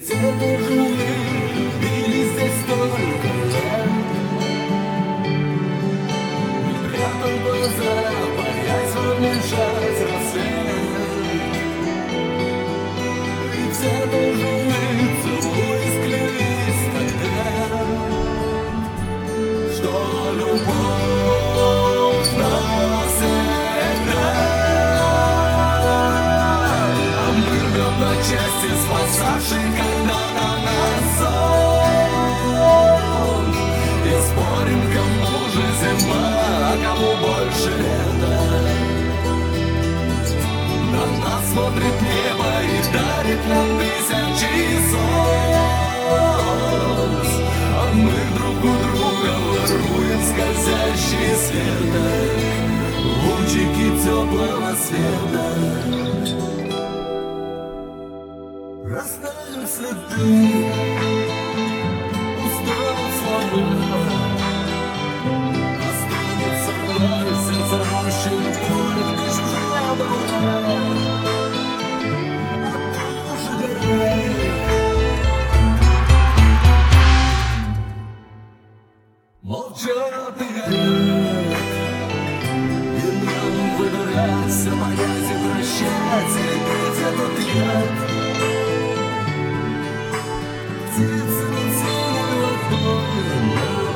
Ведь это же мы любили здесь столько лет. Не прятал глаза, боясь помешать рассвет. Ведь это же мы целуясь клялись тогда, что любовь навсегда. А мы рвем на части, спасавший когда-то нас сон. И спорим, кому же зима, а кому больше лето. На нас смотрит небо и дарит нам тысячи солнц. А мы друг у друга воруем скользящий светок, лучики теплого света. Растают следы, устают слова, останется вновь сердце рощин поле, где чужая была. А ты уже горей, молчат и горят, и нам выбираться, боясь и прощать, и пить этот яд. Птицы нацелили ладони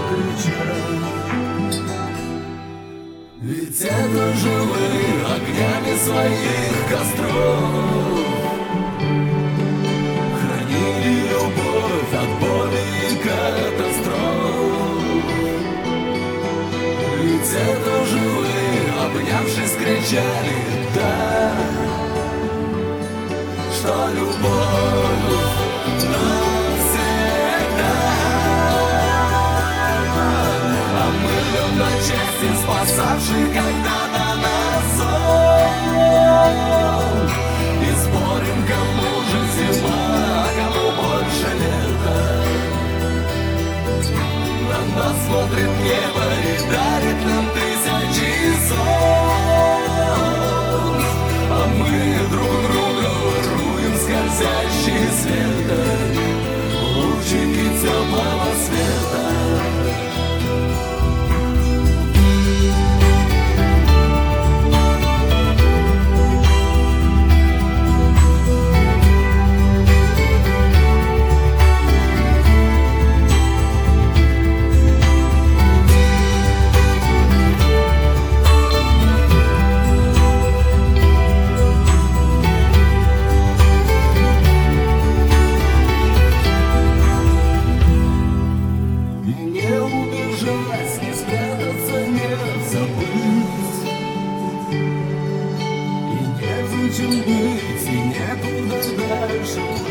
на плечах. Ведь это же вы огнями своих костров хранили любовь от боли и катастроф. Ведь это же вы, обнявшись, кричали «да», что любовь на части, спасавший когда-то нас сон. И спорим, кому же зима, а кому больше лето. На нас смотрит небо и дарит нам тысячи солнц. А мы друг друга воруем скользящий светок, лучики теплого света. Не спрятаться, не забыть, и незачем быть, и некуда дальше.